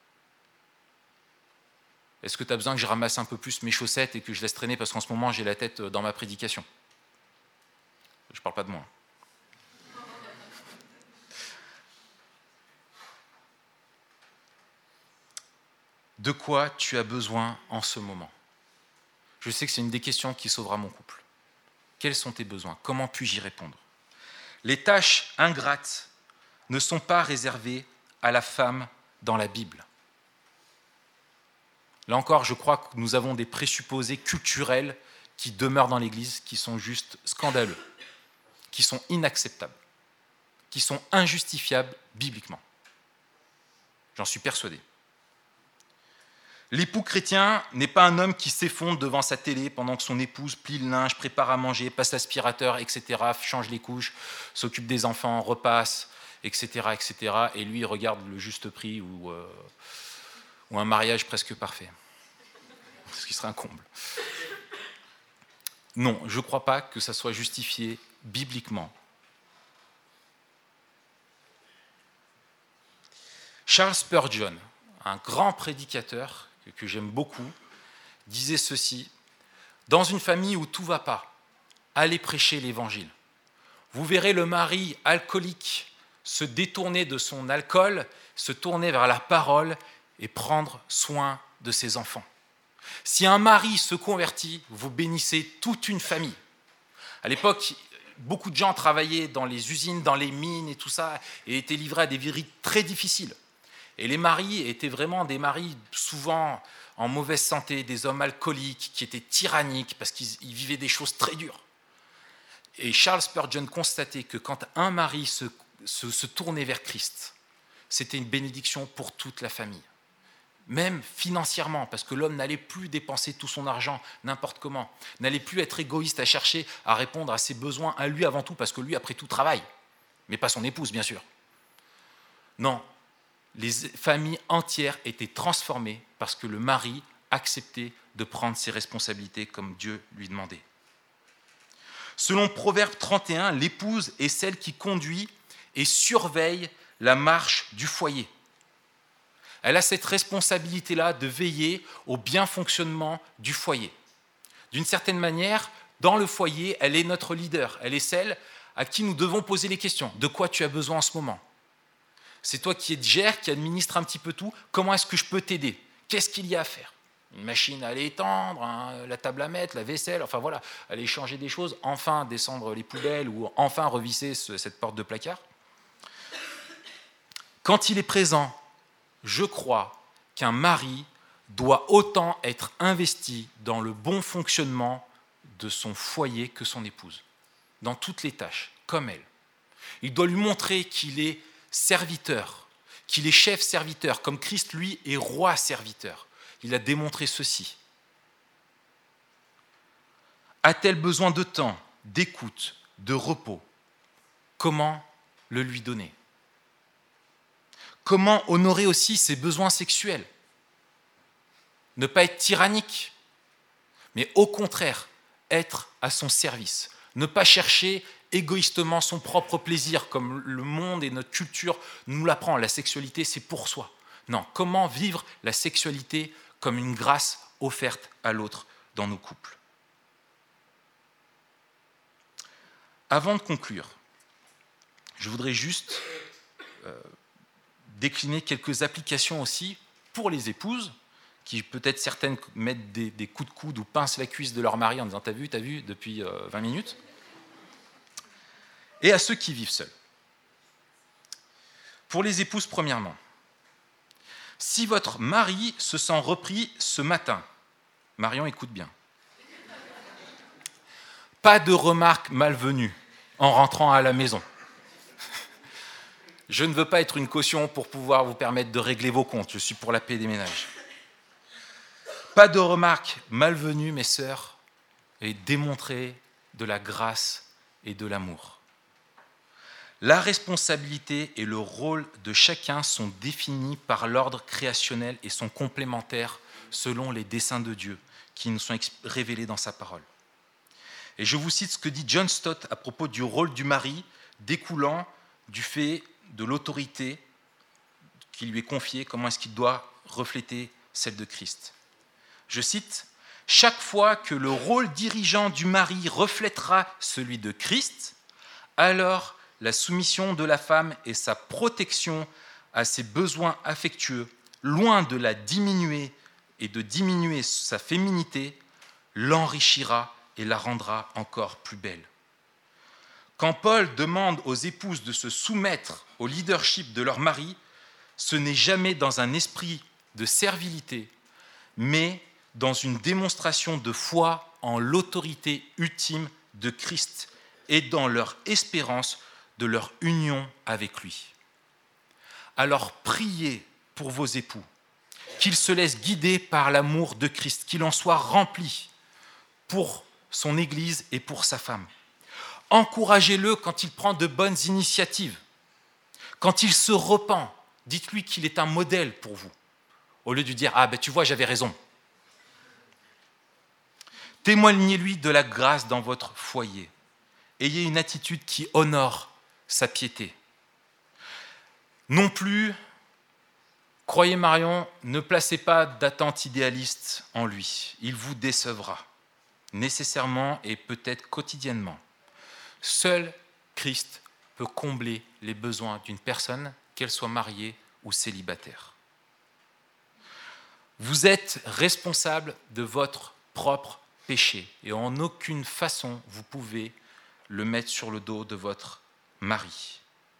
Est-ce que tu as besoin que je ramasse un peu plus mes chaussettes et que je laisse traîner parce qu'en ce moment j'ai la tête dans ma prédication ? Je ne parle pas de moi. De quoi tu as besoin en ce moment ? Je sais que c'est une des questions qui sauvera mon couple. Quels sont tes besoins ? Comment puis-je y répondre ? Les tâches ingrates ne sont pas réservées à la femme dans la Bible. Là encore, je crois que nous avons des présupposés culturels qui demeurent dans l'Église, qui sont juste scandaleux, qui sont inacceptables, qui sont injustifiables bibliquement. J'en suis persuadé. L'époux chrétien n'est pas un homme qui s'effondre devant sa télé pendant que son épouse plie le linge, prépare à manger, passe l'aspirateur, etc., change les couches, s'occupe des enfants, repasse, etc., etc., et lui regarde le juste prix ou un mariage presque parfait. Ce qui serait un comble. Non, je ne crois pas que ça soit justifié bibliquement. Charles Spurgeon, un grand prédicateur que j'aime beaucoup, disait ceci: dans une famille où tout ne va pas, allez prêcher l'évangile. Vous verrez le mari alcoolique se détourner de son alcool, se tourner vers la parole et prendre soin de ses enfants. Si un mari se convertit, vous bénissez toute une famille. À l'époque, beaucoup de gens travaillaient dans les usines, dans les mines et tout ça, et étaient livrés à des vies très difficiles. Et les maris étaient vraiment des maris souvent en mauvaise santé, des hommes alcooliques qui étaient tyranniques parce qu'ils vivaient des choses très dures. Et Charles Spurgeon constatait que quand un mari se tournait vers Christ, c'était une bénédiction pour toute la famille. Même financièrement, parce que l'homme n'allait plus dépenser tout son argent n'importe comment, n'allait plus être égoïste à chercher à répondre à ses besoins à lui avant tout, parce que lui, après tout, travaille, mais pas son épouse, bien sûr. Non, les familles entières étaient transformées parce que le mari acceptait de prendre ses responsabilités comme Dieu lui demandait. Selon Proverbe 31, l'épouse est celle qui conduit et surveille la marche du foyer. Elle a cette responsabilité-là de veiller au bien fonctionnement du foyer. D'une certaine manière, dans le foyer, elle est notre leader. Elle est celle à qui nous devons poser les questions. De quoi tu as besoin en ce moment ? C'est toi qui gères, qui administre un petit peu tout. Comment est-ce que je peux t'aider ? Qu'est-ce qu'il y a à faire ? Une machine à aller étendre, la table à mettre, la vaisselle, enfin voilà, aller changer des choses, enfin descendre les poubelles ou enfin revisser cette porte de placard. Quand il est présent, je crois qu'un mari doit autant être investi dans le bon fonctionnement de son foyer que son épouse, dans toutes les tâches, comme elle. Il doit lui montrer qu'il est serviteur, qu'il est chef serviteur, comme Christ, lui, est roi serviteur. Il a démontré ceci. A-t-elle besoin de temps, d'écoute, de repos ? Comment le lui donner ? Comment honorer aussi ses besoins sexuels ? Ne pas être tyrannique, mais au contraire, être à son service. Ne pas chercher égoïstement son propre plaisir, comme le monde et notre culture nous l'apprend. La sexualité, c'est pour soi. Non, comment vivre la sexualité comme une grâce offerte à l'autre dans nos couples ? Avant de conclure, je voudrais juste décliner quelques applications aussi pour les épouses, qui peut-être certaines mettent des coups de coude ou pincent la cuisse de leur mari en disant « t'as vu, depuis 20 minutes », et à ceux qui vivent seuls. Pour les épouses, premièrement, si votre mari se sent repris ce matin, Marion, écoute bien, pas de remarques malvenues en rentrant à la maison. Je ne veux pas être une caution pour pouvoir vous permettre de régler vos comptes, je suis pour la paix des ménages. Pas de remarques malvenues, mes sœurs, et démontrez de la grâce et de l'amour. La responsabilité et le rôle de chacun sont définis par l'ordre créationnel et sont complémentaires selon les desseins de Dieu qui nous sont révélés dans sa parole. Et je vous cite ce que dit John Stott à propos du rôle du mari découlant du fait de l'autorité qui lui est confiée, comment est-ce qu'il doit refléter celle de Christ. Je cite, « Chaque fois que le rôle dirigeant du mari reflètera celui de Christ, alors la soumission de la femme et sa protection à ses besoins affectueux, loin de la diminuer et de diminuer sa féminité, l'enrichira et la rendra encore plus belle. » Quand Paul demande aux épouses de se soumettre au leadership de leur mari, ce n'est jamais dans un esprit de servilité, mais dans une démonstration de foi en l'autorité ultime de Christ et dans leur espérance de leur union avec lui. Alors priez pour vos époux, qu'ils se laissent guider par l'amour de Christ, qu'il en soit rempli pour son Église et pour sa femme. Encouragez-le quand il prend de bonnes initiatives. Quand il se repent, dites-lui qu'il est un modèle pour vous, au lieu de dire « Ah ben tu vois, j'avais raison ». Témoignez-lui de la grâce dans votre foyer. Ayez une attitude qui honore sa piété. Non plus, croyez Marion, ne placez pas d'attente idéaliste en lui. Il vous décevra, nécessairement et peut-être quotidiennement. Seul Christ peut combler les besoins d'une personne, qu'elle soit mariée ou célibataire. Vous êtes responsable de votre propre péché et en aucune façon vous pouvez le mettre sur le dos de votre mari.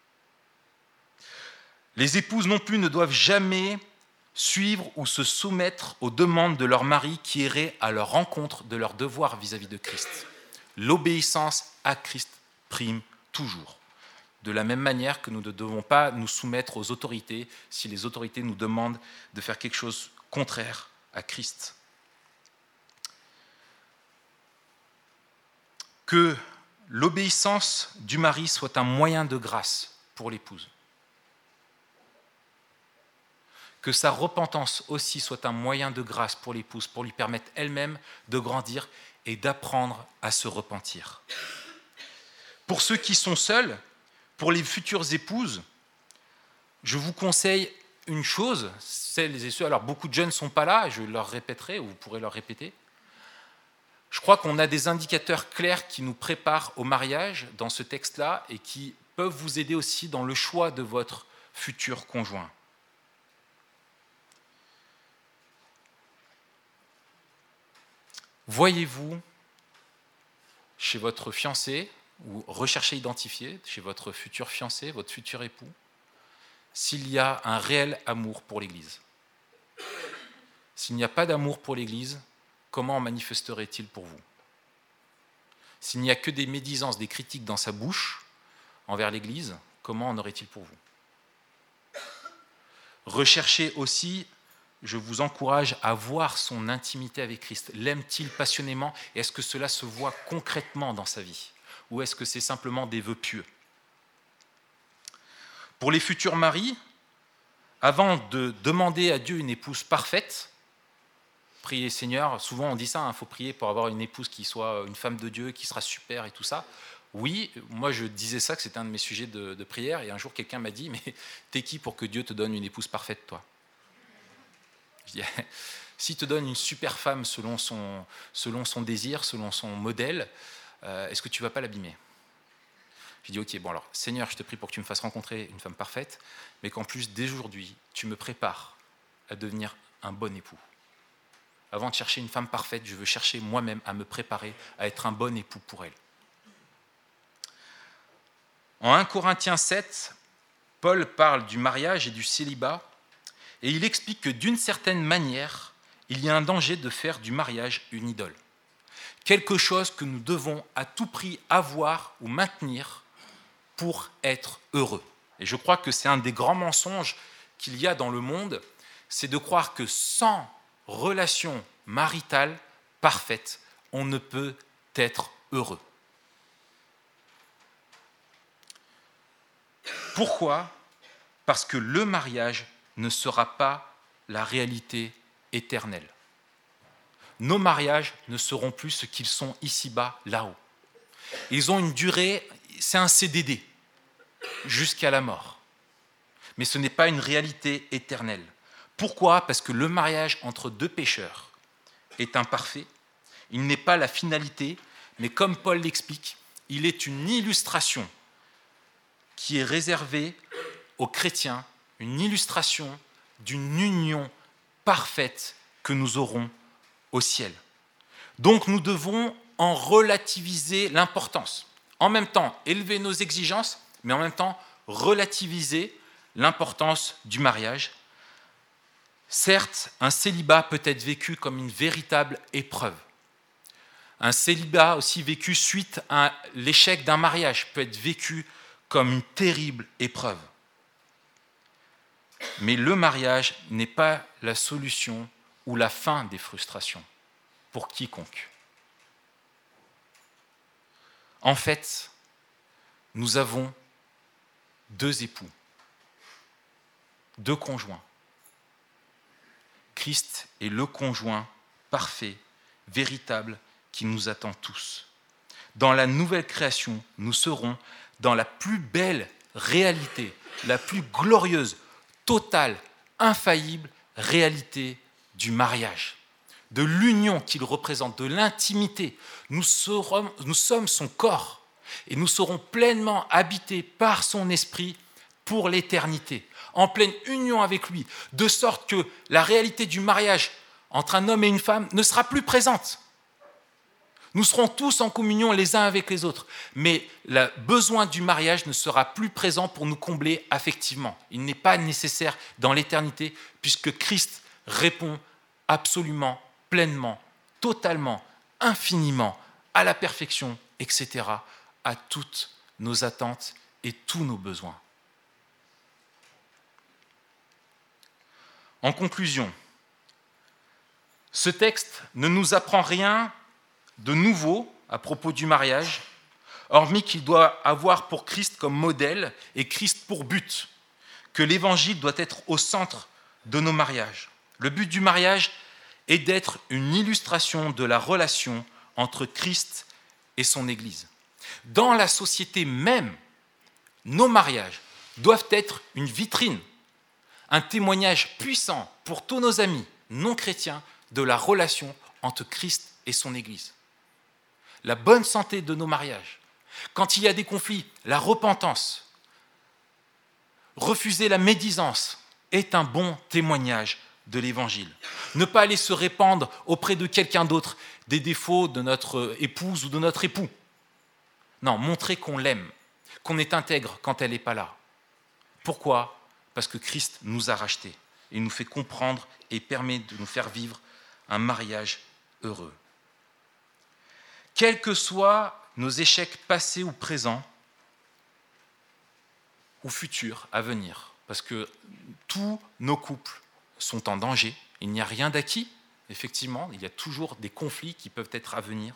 Les épouses non plus ne doivent jamais suivre ou se soumettre aux demandes de leur mari qui iraient à leur rencontre de leur devoir vis-à-vis de Christ. L'obéissance à Christ prime toujours. De la même manière que nous ne devons pas nous soumettre aux autorités si les autorités nous demandent de faire quelque chose contraire à Christ. Que l'obéissance du mari soit un moyen de grâce pour l'épouse. Que sa repentance aussi soit un moyen de grâce pour l'épouse, pour lui permettre elle-même de grandir et d'apprendre à se repentir. Pour ceux qui sont seuls, pour les futures épouses, je vous conseille une chose, celles et ceux, alors beaucoup de jeunes ne sont pas là, je leur répéterai, ou vous pourrez leur répéter. Je crois qu'on a des indicateurs clairs qui nous préparent au mariage dans ce texte-là et qui peuvent vous aider aussi dans le choix de votre futur conjoint. Voyez-vous chez votre fiancé, ou recherchez à identifier chez votre futur fiancé, votre futur époux, s'il y a un réel amour pour l'Église. S'il n'y a pas d'amour pour l'Église, comment en manifesterait-il pour vous ? S'il n'y a que des médisances, des critiques dans sa bouche envers l'Église, comment en aurait-il pour vous ? Recherchez aussi, je vous encourage à voir son intimité avec Christ. L'aime-t-il passionnément ? Et est-ce que cela se voit concrètement dans sa vie ? Ou est-ce que c'est simplement des vœux pieux ? Pour les futurs maris, avant de demander à Dieu une épouse parfaite, priez Seigneur, souvent on dit ça, il faut prier pour avoir une épouse qui soit une femme de Dieu, qui sera super et tout ça. Oui, moi je disais ça, que c'était un de mes sujets de prière, et un jour quelqu'un m'a dit, mais t'es qui pour que Dieu te donne une épouse parfaite, toi ? Je dis, s'il te donne une super femme selon son désir, selon son modèle, est-ce que tu ne vas pas l'abîmer ? J'ai dit, ok, bon alors, Seigneur, je te prie pour que tu me fasses rencontrer une femme parfaite, mais qu'en plus, dès aujourd'hui, tu me prépares à devenir un bon époux. Avant de chercher une femme parfaite, je veux chercher moi-même à me préparer à être un bon époux pour elle. En 1 Corinthiens 7, Paul parle du mariage et du célibat, et il explique que d'une certaine manière, il y a un danger de faire du mariage une idole. Quelque chose que nous devons à tout prix avoir ou maintenir pour être heureux. Et je crois que c'est un des grands mensonges qu'il y a dans le monde, c'est de croire que sans relation maritale parfaite, on ne peut être heureux. Pourquoi ? Parce que le mariage ne sera pas la réalité éternelle. Nos mariages ne seront plus ce qu'ils sont ici-bas, là-haut. Ils ont une durée, c'est un CDD, jusqu'à la mort. Mais ce n'est pas une réalité éternelle. Pourquoi ? Parce que le mariage entre deux pécheurs est imparfait. Il n'est pas la finalité, mais comme Paul l'explique, il est une illustration qui est réservée aux chrétiens, une illustration d'une union parfaite que nous aurons au ciel. Donc nous devons en relativiser l'importance. En même temps, élever nos exigences, mais en même temps, relativiser l'importance du mariage. Certes, un célibat peut être vécu comme une véritable épreuve. Un célibat aussi vécu suite à l'échec d'un mariage peut être vécu comme une terrible épreuve. Mais le mariage n'est pas la solution ou la fin des frustrations pour quiconque. En fait, nous avons deux époux, deux conjoints. Christ est le conjoint parfait, véritable, qui nous attend tous. Dans la nouvelle création, nous serons dans la plus belle réalité, la plus glorieuse, totale, infaillible réalité du mariage, de l'union qu'il représente, de l'intimité. Nous sommes son corps et nous serons pleinement habités par son esprit pour l'éternité, en pleine union avec lui, de sorte que la réalité du mariage entre un homme et une femme ne sera plus présente. Nous serons tous en communion les uns avec les autres, mais le besoin du mariage ne sera plus présent pour nous combler affectivement. Il n'est pas nécessaire dans l'éternité, puisque Christ répond absolument, pleinement, totalement, infiniment, à la perfection, etc., à toutes nos attentes et tous nos besoins. En conclusion, ce texte ne nous apprend rien de nouveau à propos du mariage, hormis qu'il doit avoir pour Christ comme modèle et Christ pour but, que l'évangile doit être au centre de nos mariages. Le but du mariage est d'être une illustration de la relation entre Christ et son Église. Dans la société même, nos mariages doivent être une vitrine, un témoignage puissant pour tous nos amis non chrétiens de la relation entre Christ et son Église. La bonne santé de nos mariages. Quand il y a des conflits, la repentance, refuser la médisance est un bon témoignage de l'Évangile. Ne pas aller se répandre auprès de quelqu'un d'autre des défauts de notre épouse ou de notre époux. Non, montrer qu'on l'aime, qu'on est intègre quand elle n'est pas là. Pourquoi ? Parce que Christ nous a rachetés et nous fait comprendre et permet de nous faire vivre un mariage heureux. Quels que soient nos échecs passés ou présents, ou futurs à venir, parce que tous nos couples sont en danger, il n'y a rien d'acquis, effectivement, il y a toujours des conflits qui peuvent être à venir.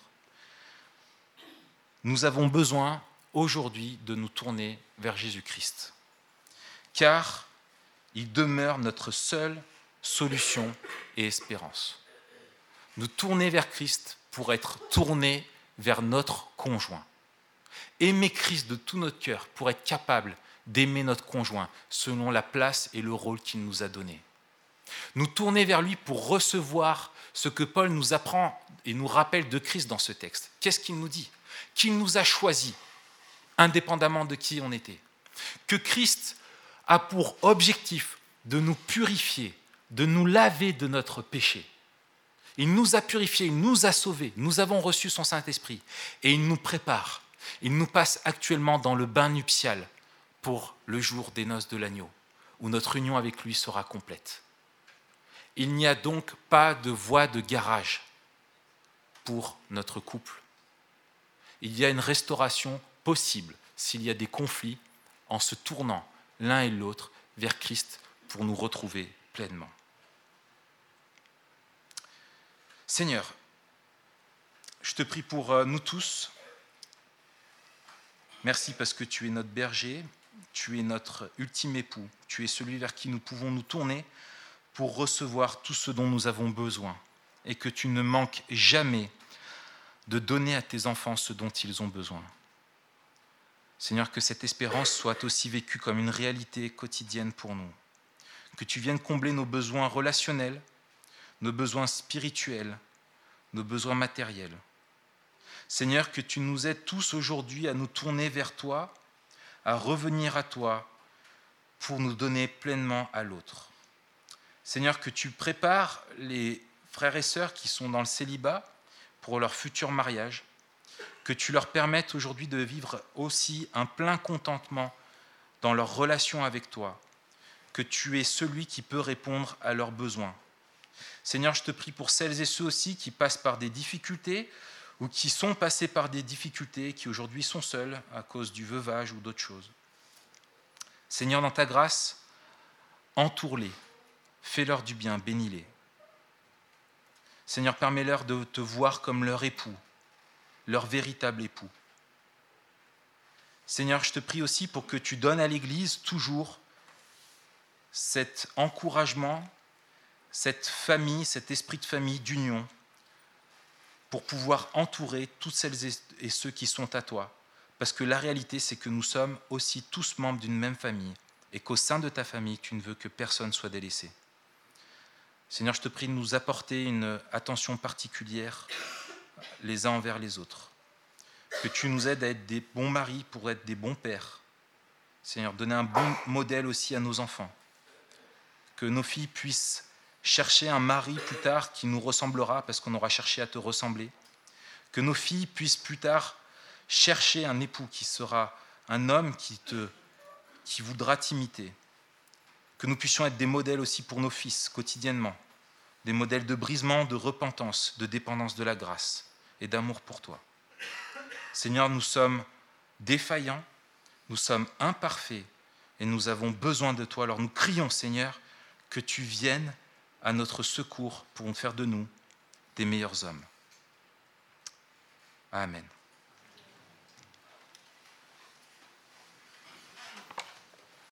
Nous avons besoin aujourd'hui de nous tourner vers Jésus-Christ, car il demeure notre seule solution et espérance. Nous tourner vers Christ pour être tournés vers notre conjoint. Aimer Christ de tout notre cœur pour être capable d'aimer notre conjoint selon la place et le rôle qu'il nous a donné. Nous tourner vers lui pour recevoir ce que Paul nous apprend et nous rappelle de Christ dans ce texte. Qu'est-ce qu'il nous dit ? Qu'il nous a choisis indépendamment de qui on était. Que Christ a pour objectif de nous purifier, de nous laver de notre péché. Il nous a purifiés, il nous a sauvés, nous avons reçu son Saint-Esprit et il nous prépare. Il nous passe actuellement dans le bain nuptial pour le jour des noces de l'agneau, où notre union avec lui sera complète. Il n'y a donc pas de voie de garage pour notre couple. Il y a une restauration possible s'il y a des conflits en se tournant l'un et l'autre vers Christ pour nous retrouver pleinement. Seigneur, je te prie pour nous tous. Merci parce que tu es notre berger, tu es notre ultime époux, tu es celui vers qui nous pouvons nous tourner pour recevoir tout ce dont nous avons besoin et que tu ne manques jamais de donner à tes enfants ce dont ils ont besoin. Seigneur, que cette espérance soit aussi vécue comme une réalité quotidienne pour nous, que tu viennes combler nos besoins relationnels, nos besoins spirituels, nos besoins matériels. Seigneur, que tu nous aides tous aujourd'hui à nous tourner vers toi, à revenir à toi pour nous donner pleinement à l'autre. Seigneur, que tu prépares les frères et sœurs qui sont dans le célibat pour leur futur mariage, que tu leur permettes aujourd'hui de vivre aussi un plein contentement dans leur relation avec toi, que tu es celui qui peut répondre à leurs besoins. Seigneur, je te prie pour celles et ceux aussi qui passent par des difficultés ou qui sont passés par des difficultés, qui aujourd'hui sont seuls à cause du veuvage ou d'autres choses. Seigneur, dans ta grâce, entoure-les, fais-leur du bien, bénis-les. Seigneur, permets-leur de te voir comme leur époux, leur véritable époux. Seigneur, je te prie aussi pour que tu donnes à l'Église toujours cet encouragement, cette famille, cet esprit de famille, d'union, pour pouvoir entourer toutes celles et ceux qui sont à toi. Parce que la réalité, c'est que nous sommes aussi tous membres d'une même famille et qu'au sein de ta famille, tu ne veux que personne soit délaissé. Seigneur, je te prie de nous apporter une attention particulière les uns envers les autres. Que tu nous aides à être des bons maris pour être des bons pères. Seigneur, donner un bon modèle aussi à nos enfants. Que nos filles puissent chercher un mari plus tard qui nous ressemblera parce qu'on aura cherché à te ressembler. Que nos filles puissent plus tard chercher un époux qui sera un homme qui voudra t'imiter. Que nous puissions être des modèles aussi pour nos fils quotidiennement. Des modèles de brisement, de repentance, de dépendance de la grâce et d'amour pour toi. Seigneur, nous sommes défaillants, nous sommes imparfaits et nous avons besoin de toi. Alors nous crions, Seigneur, que tu viennes à notre secours pour faire de nous des meilleurs hommes. Amen.